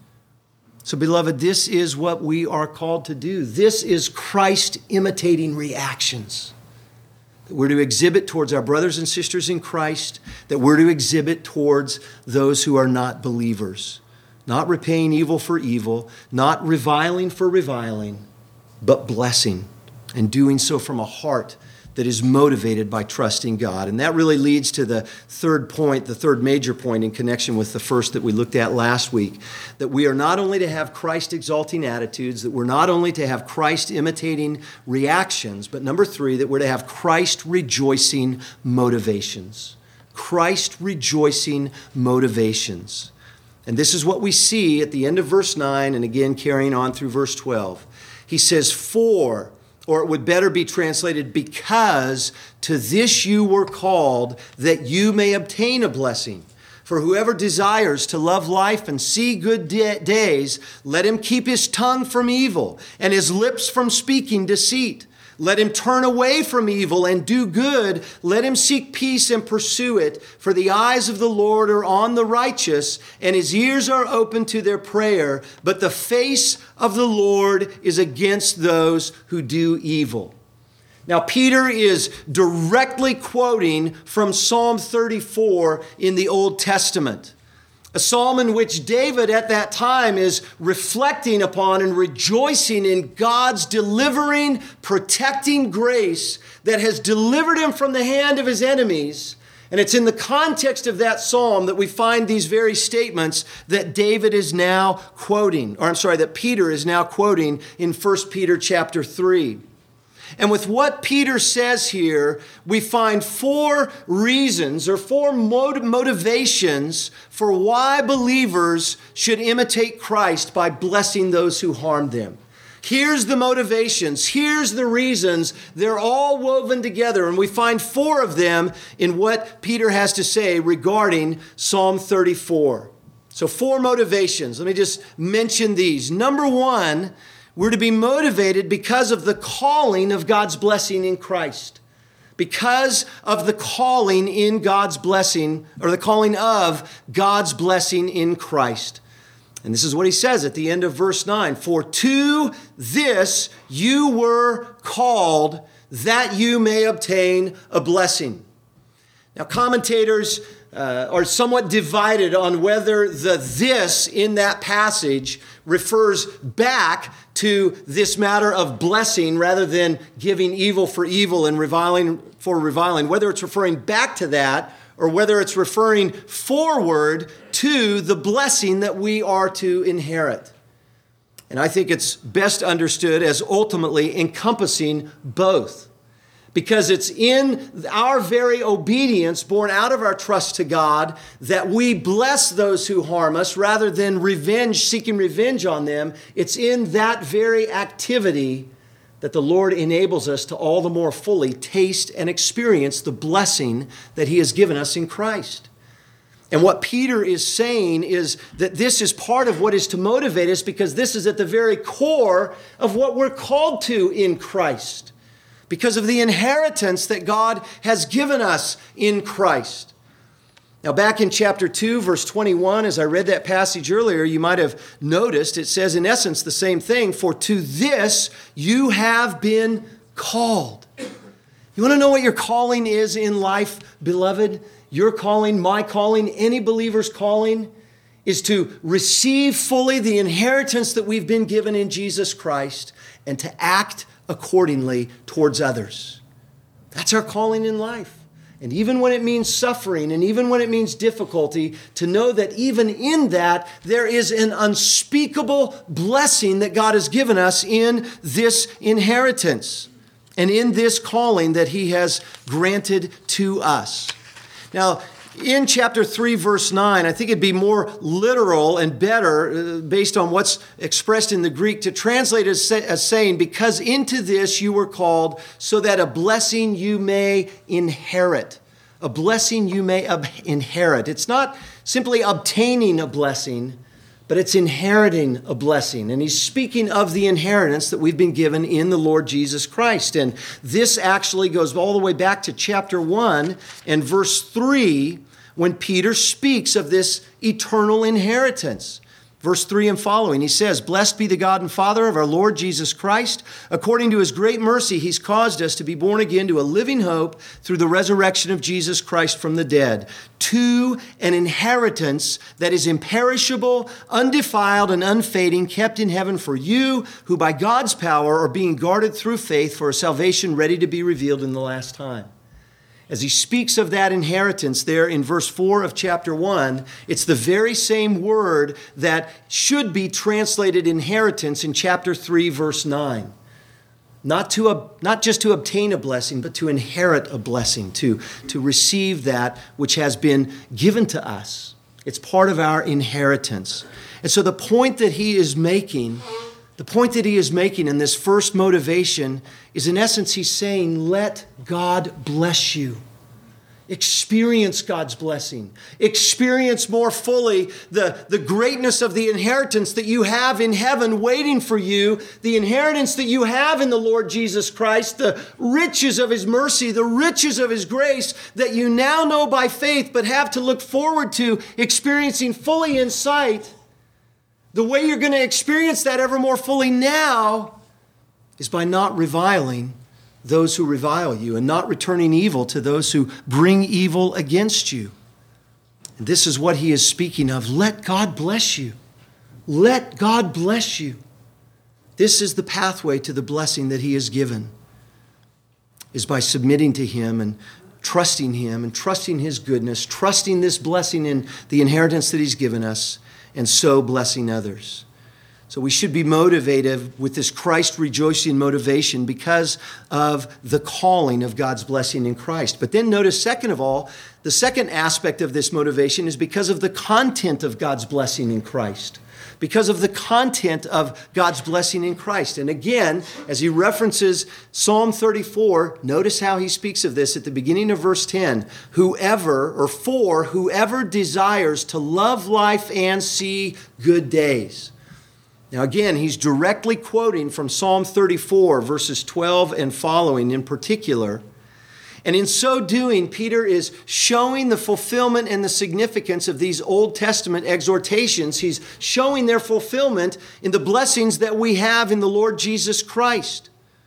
S1: So, beloved, this is what we are called to do. This is Christ imitating reactions that we're to exhibit towards our brothers and sisters in Christ, that we're to exhibit towards those who are not believers. Not repaying evil for evil, not reviling for reviling, but blessing, and doing so from a heart that is motivated by trusting God. And that really leads to the third point, the third major point in connection with the first that we looked at last week, that we are not only to have Christ-exalting attitudes, that we're not only to have Christ-imitating reactions, but number three, that we're to have Christ-rejoicing motivations. Christ-rejoicing motivations. And this is what we see at the end of verse nine, and again carrying on through verse twelve. He says, "For," or it would better be translated, "because to this you were called, that you may obtain a blessing. For whoever desires to love life and see good da- days, let him keep his tongue from evil and his lips from speaking deceit. Let him turn away from evil and do good. Let him seek peace and pursue it. For the eyes of the Lord are on the righteous, and his ears are open to their prayer. But the face of the Lord is against those who do evil." Now, Peter is directly quoting from Psalm thirty-four in the Old Testament. A psalm in which David at that time is reflecting upon and rejoicing in God's delivering, protecting grace that has delivered him from the hand of his enemies. And it's in the context of that psalm that we find these very statements that David is now quoting, or I'm sorry, that Peter is now quoting in First Peter chapter three. And with what Peter says here, we find four reasons or four motiv- motivations for why believers should imitate Christ by blessing those who harm them. Here's the motivations. Here's the reasons. They're all woven together. And we find four of them in what Peter has to say regarding Psalm thirty-four. So four motivations. Let me just mention these. Number one, we're to be motivated because of the calling of God's blessing in Christ. Because of the calling in God's blessing, or the calling of God's blessing in Christ. And this is what he says at the end of verse nine. "For to this you were called, that you may obtain a blessing." Now, commentators uh, are somewhat divided on whether the "this" in that passage refers back to this matter of blessing rather than giving evil for evil and reviling for reviling, whether it's referring back to that or whether it's referring forward to the blessing that we are to inherit. And I think it's best understood as ultimately encompassing both. Because it's in our very obedience, born out of our trust to God, that we bless those who harm us rather than revenge, seeking revenge on them. It's in that very activity that the Lord enables us to all the more fully taste and experience the blessing that he has given us in Christ. And what Peter is saying is that this is part of what is to motivate us, because this is at the very core of what we're called to in Christ, because of the inheritance that God has given us in Christ. Now, back in chapter two, verse twenty-one, as I read that passage earlier, you might have noticed it says in essence the same thing. For to this you have been called. You want to know what your calling is in life, beloved? Your calling, my calling, any believer's calling is to receive fully the inheritance that we've been given in Jesus Christ and to act accordingly towards others. That's our calling in life. And even when it means suffering and even when it means difficulty, to know that even in that, there is an unspeakable blessing that God has given us in this inheritance and in this calling that He has granted to us. Now, in chapter three, verse nine, I think it'd be more literal and better, uh, based on what's expressed in the Greek, to translate as, say, as saying, because into this you were called so that a blessing you may inherit. A blessing you may ob- inherit. It's not simply obtaining a blessing, but it's inheriting a blessing. And he's speaking of the inheritance that we've been given in the Lord Jesus Christ. And this actually goes all the way back to chapter one and verse three, when Peter speaks of this eternal inheritance. Verse three and following, he says, "Blessed be the God and Father of our Lord Jesus Christ. According to His great mercy, He's caused us to be born again to a living hope through the resurrection of Jesus Christ from the dead, to an inheritance that is imperishable, undefiled, and unfading, kept in heaven for you, who by God's power are being guarded through faith for a salvation ready to be revealed in the last time." As he speaks of that inheritance there in verse four of chapter one, it's the very same word that should be translated inheritance in chapter three, verse nine. Not to not just to obtain a blessing, but to inherit a blessing, to, to receive that which has been given to us. It's part of our inheritance. And so the point that he is making, the point that he is making in this first motivation is, in essence, he's saying, let God bless you. Experience God's blessing. Experience more fully the, the greatness of the inheritance that you have in heaven waiting for you, the inheritance that you have in the Lord Jesus Christ, the riches of His mercy, the riches of His grace that you now know by faith, but have to look forward to experiencing fully in sight. The way you're going to experience that ever more fully now is by not reviling those who revile you and not returning evil to those who bring evil against you. And this is what he is speaking of. Let God bless you. Let God bless you. This is the pathway to the blessing that He has given, is by submitting to Him and trusting Him and trusting His goodness, trusting this blessing in the inheritance that He's given us, and so blessing others. So we should be motivated with this Christ rejoicing motivation because of the calling of God's blessing in Christ. But then notice, second of all, the second aspect of this motivation is because of the content of God's blessing in Christ. Because of the content of God's blessing in Christ. And again, as he references Psalm thirty-four, notice how he speaks of this at the beginning of verse ten. Whoever, or for whoever desires to love life and see good days. Now again, he's directly quoting from Psalm thirty-four, verses twelve and following in particular. And in so doing, Peter is showing the fulfillment and the significance of these Old Testament exhortations. He's showing their fulfillment in the blessings that we have in the Lord Jesus Christ.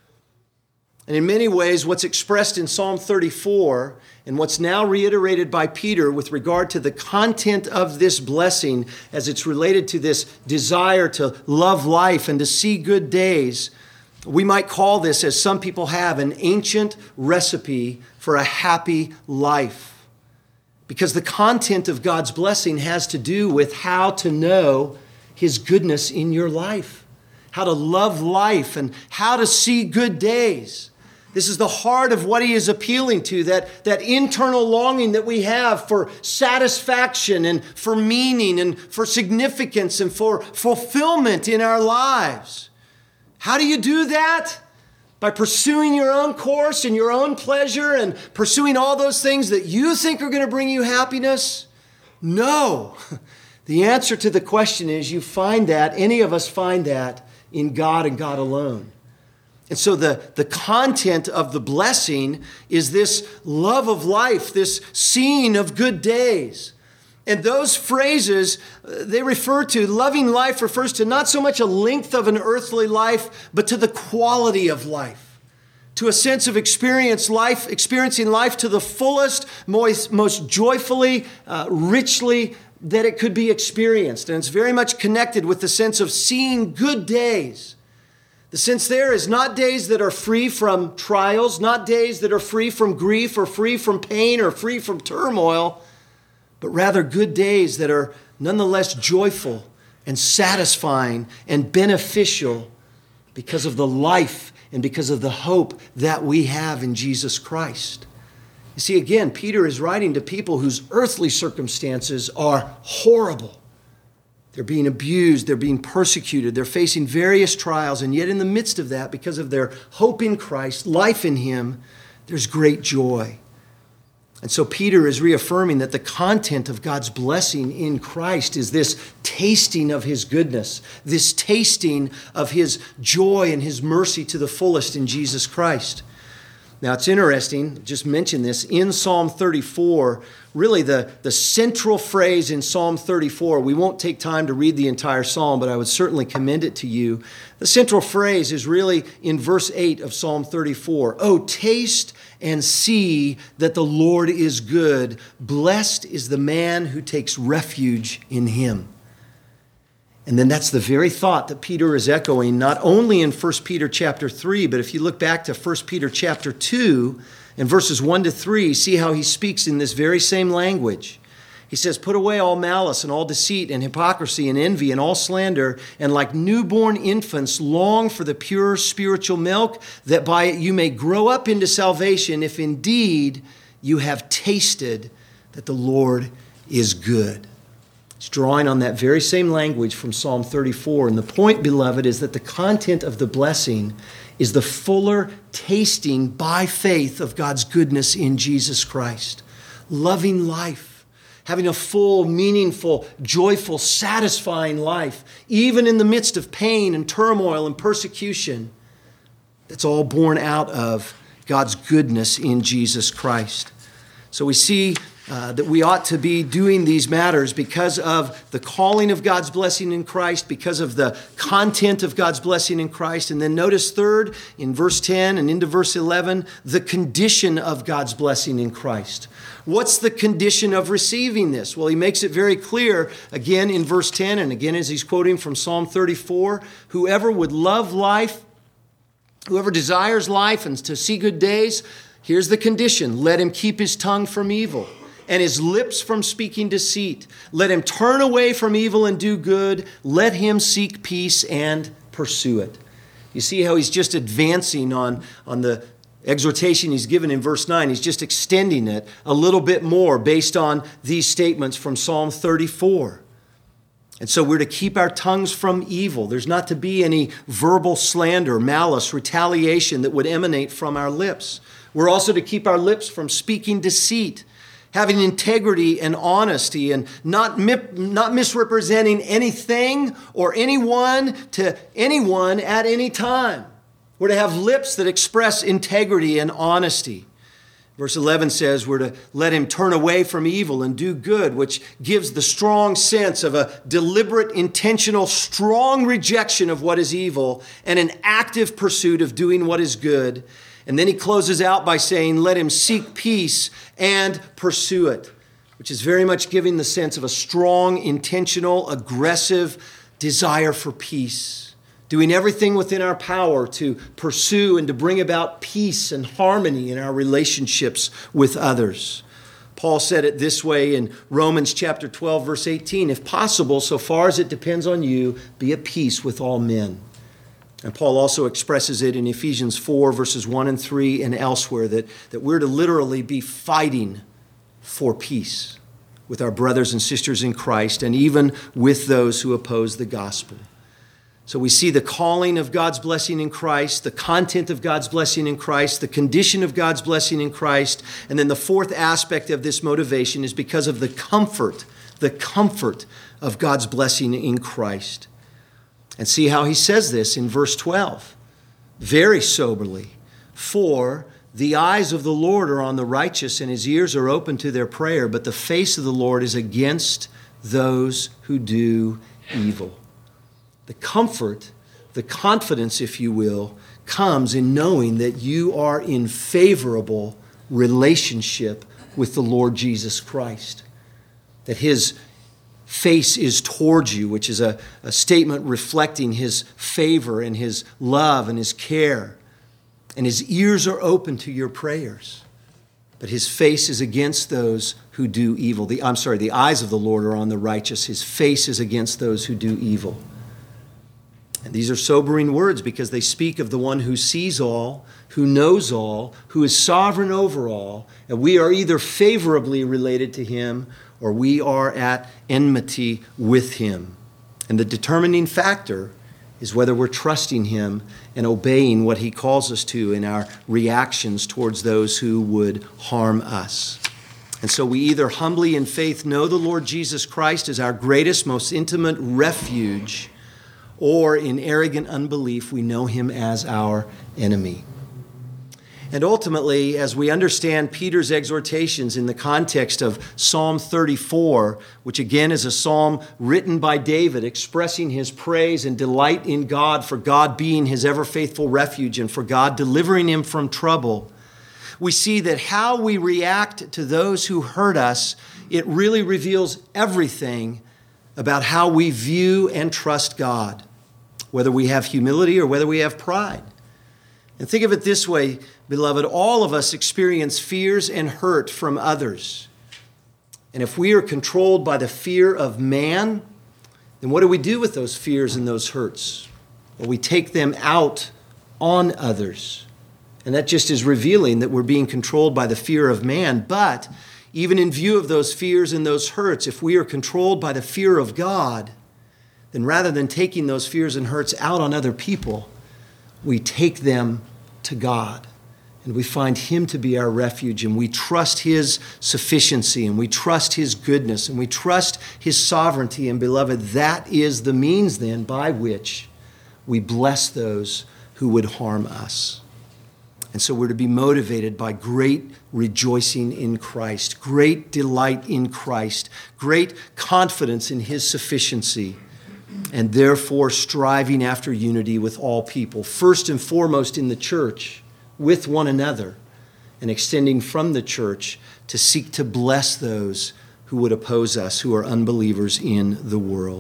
S1: And in many ways, what's expressed in Psalm thirty-four and what's now reiterated by Peter with regard to the content of this blessing as it's related to this desire to love life and to see good days, we might call this, as some people have, an ancient recipe for a happy life. Because the content of God's blessing has to do with how to know His goodness in your life, how to love life, and how to see good days. This is the heart of what he is appealing to, that, that internal longing that we have for satisfaction and for meaning and for significance and for fulfillment in our lives. How do you do that? By pursuing your own course and your own pleasure and pursuing all those things that you think are going to bring you happiness? No. The answer to the question is you find that, any of us find that in God and God alone. And so the, the content of the blessing is this love of life, this seeing of good days. And those phrases, they refer to, loving life refers to not so much a length of an earthly life, but to the quality of life, to a sense of experience life, experiencing life to the fullest, most, most joyfully, uh, richly that it could be experienced. And it's very much connected with the sense of seeing good days. The sense there is not days that are free from trials, not days that are free from grief or free from pain or free from turmoil, but rather good days that are nonetheless joyful and satisfying and beneficial because of the life and because of the hope that we have in Jesus Christ. You see, again, Peter is writing to people whose earthly circumstances are horrible. They're being abused, they're being persecuted, they're facing various trials, and yet in the midst of that, because of their hope in Christ, life in Him, there's great joy. And so Peter is reaffirming that the content of God's blessing in Christ is this tasting of His goodness, this tasting of His joy and His mercy to the fullest in Jesus Christ. Now, it's interesting, just mention this, in Psalm thirty-four, really the, the central phrase in Psalm thirty-four, we won't take time to read the entire psalm, but I would certainly commend it to you. The central phrase is really in verse eight of Psalm thirty-four. Oh, taste and see that the Lord is good. Blessed is the man who takes refuge in Him. And then that's the very thought that Peter is echoing, not only in First Peter chapter three, but if you look back to First Peter chapter two and verses one to three, see how he speaks in this very same language. He says, put away all malice and all deceit and hypocrisy and envy and all slander, and like newborn infants long for the pure spiritual milk, that by it you may grow up into salvation, if indeed you have tasted that the Lord is good. It's drawing on that very same language from Psalm thirty-four. And the point, beloved, is that the content of the blessing is the fuller tasting by faith of God's goodness in Jesus Christ. Loving life, having a full, meaningful, joyful, satisfying life, even in the midst of pain and turmoil and persecution. That's all born out of God's goodness in Jesus Christ. So we see Uh, that we ought to be doing these matters because of the calling of God's blessing in Christ, because of the content of God's blessing in Christ. And then notice third, in verse ten and into verse eleven, the condition of God's blessing in Christ. What's the condition of receiving this? Well, he makes it very clear again in verse ten, and again as he's quoting from Psalm thirty-four, whoever would love life, whoever desires life and to see good days, here's the condition: let him keep his tongue from evil and his lips from speaking deceit. Let him turn away from evil and do good. Let him seek peace and pursue it. You see how he's just advancing on, on the exhortation he's given in verse nine. He's just extending it a little bit more based on these statements from Psalm thirty-four. And so we're to keep our tongues from evil. There's not to be any verbal slander, malice, retaliation that would emanate from our lips. We're also to keep our lips from speaking deceit, having integrity and honesty, and not, not misrepresenting anything or anyone to anyone at any time. We're to have lips that express integrity and honesty. Verse eleven says we're to let him turn away from evil and do good, which gives the strong sense of a deliberate, intentional, strong rejection of what is evil and an active pursuit of doing what is good. And then he closes out by saying, let him seek peace and pursue it, which is very much giving the sense of a strong, intentional, aggressive desire for peace, doing everything within our power to pursue and to bring about peace and harmony in our relationships with others. Paul said it this way in Romans chapter twelve, verse eighteen, if possible, so far as it depends on you, be at peace with all men. And Paul also expresses it in Ephesians four, verses one and three, and elsewhere, that, that we're to literally be fighting for peace with our brothers and sisters in Christ, and even with those who oppose the gospel. So we see the calling of God's blessing in Christ, the content of God's blessing in Christ, the condition of God's blessing in Christ, and then the fourth aspect of this motivation is because of the comfort, the comfort of God's blessing in Christ. And see how he says this in verse twelve, very soberly. For the eyes of the Lord are on the righteous, and his ears are open to their prayer, but the face of the Lord is against those who do evil. The comfort, the confidence, if you will, comes in knowing that you are in favorable relationship with the Lord Jesus Christ. That his face is towards you, which is a, a statement reflecting his favor and his love and his care. And his ears are open to your prayers. But his face is against those who do evil. The, I'm sorry, the eyes of the Lord are on the righteous. His face is against those who do evil. And these are sobering words because they speak of the one who sees all, who knows all, who is sovereign over all, and we are either favorably related to him or we are at enmity with him. And the determining factor is whether we're trusting him and obeying what he calls us to in our reactions towards those who would harm us. And so we either humbly in faith know the Lord Jesus Christ as our greatest, most intimate refuge, or in arrogant unbelief, we know him as our enemy. And ultimately, as we understand Peter's exhortations in the context of Psalm thirty-four, which again is a psalm written by David, expressing his praise and delight in God for God being his ever-faithful refuge and for God delivering him from trouble, we see that how we react to those who hurt us, it really reveals everything about how we view and trust God, whether we have humility or whether we have pride. And think of it this way, beloved, all of us experience fears and hurt from others. And if we are controlled by the fear of man, then what do we do with those fears and those hurts? Well, we take them out on others. And that just is revealing that we're being controlled by the fear of man. But even in view of those fears and those hurts, if we are controlled by the fear of God, then rather than taking those fears and hurts out on other people, we take them to God. And we find him to be our refuge, and we trust his sufficiency, and we trust his goodness, and we trust his sovereignty. And beloved, that is the means then by which we bless those who would harm us. And so we're to be motivated by great rejoicing in Christ, great delight in Christ, great confidence in his sufficiency, and therefore striving after unity with all people, first and foremost in the church, with one another, and extending from the church to seek to bless those who would oppose us, who are unbelievers in the world.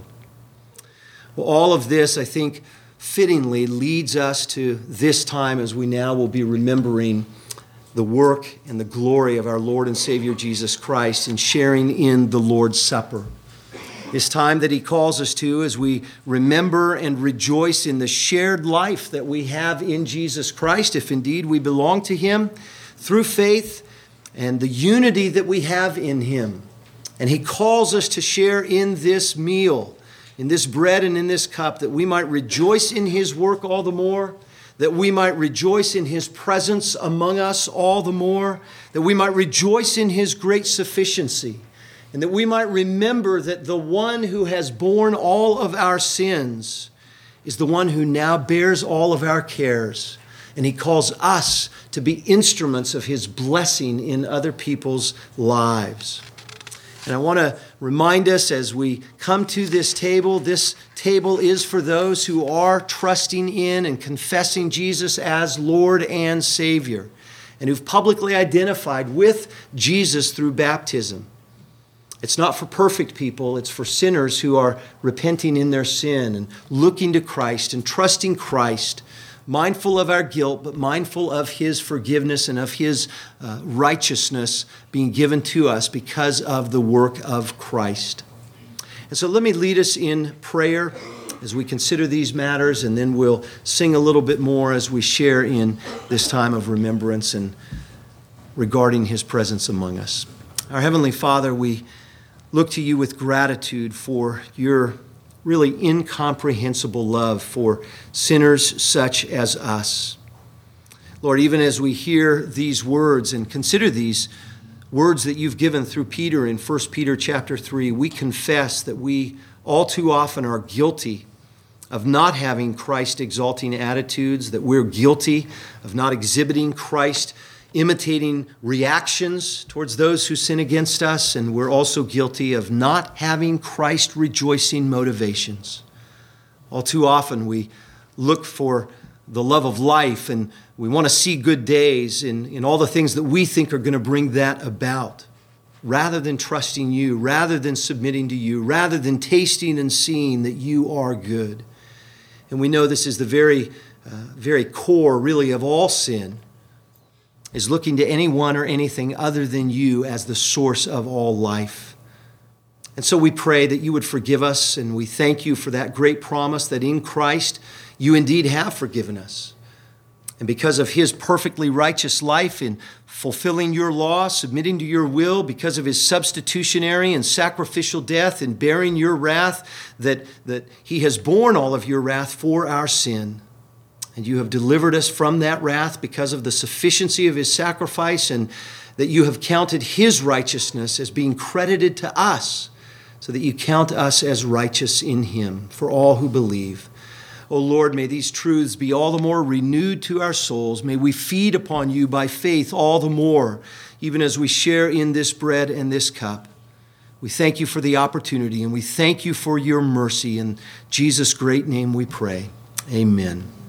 S1: Well, all of this, I think, fittingly leads us to this time as we now will be remembering the work and the glory of our Lord and Savior Jesus Christ and sharing in the Lord's Supper. This time that he calls us to as we remember and rejoice in the shared life that we have in Jesus Christ, if indeed we belong to him through faith, and the unity that we have in him. And he calls us to share in this meal, in this bread and in this cup, that we might rejoice in his work all the more, that we might rejoice in his presence among us all the more, that we might rejoice in his great sufficiency, and that we might remember that the one who has borne all of our sins is the one who now bears all of our cares. And he calls us to be instruments of his blessing in other people's lives. And I want to remind us as we come to this table, this table is for those who are trusting in and confessing Jesus as Lord and Savior, and who've publicly identified with Jesus through baptism. It's not for perfect people, it's for sinners who are repenting in their sin and looking to Christ and trusting Christ, mindful of our guilt, but mindful of his forgiveness and of his uh, righteousness being given to us because of the work of Christ. And so let me lead us in prayer as we consider these matters, and then we'll sing a little bit more as we share in this time of remembrance and regarding his presence among us. Our Heavenly Father, we look to you with gratitude for your really incomprehensible love for sinners such as us. Lord, even as we hear these words and consider these words that you've given through Peter in First Peter chapter three, we confess that we all too often are guilty of not having Christ-exalting attitudes, that we're guilty of not exhibiting Christ-imitating reactions towards those who sin against us, and we're also guilty of not having Christ-rejoicing motivations. All too often we look for the love of life, and we want to see good days in, in all the things that we think are going to bring that about, rather than trusting you, rather than submitting to you, rather than tasting and seeing that you are good. And we know this is the very, uh, very core, really, of all sin, is looking to anyone or anything other than you as the source of all life. And so we pray that you would forgive us, and we thank you for that great promise that in Christ you indeed have forgiven us. And because of his perfectly righteous life in fulfilling your law, submitting to your will, because of his substitutionary and sacrificial death and bearing your wrath, that, that he has borne all of your wrath for our sin. And you have delivered us from that wrath because of the sufficiency of his sacrifice, and that you have counted his righteousness as being credited to us, so that you count us as righteous in him for all who believe. O Lord, may these truths be all the more renewed to our souls. May we feed upon you by faith all the more, even as we share in this bread and this cup. We thank you for the opportunity, and we thank you for your mercy. In Jesus' great name we pray. Amen.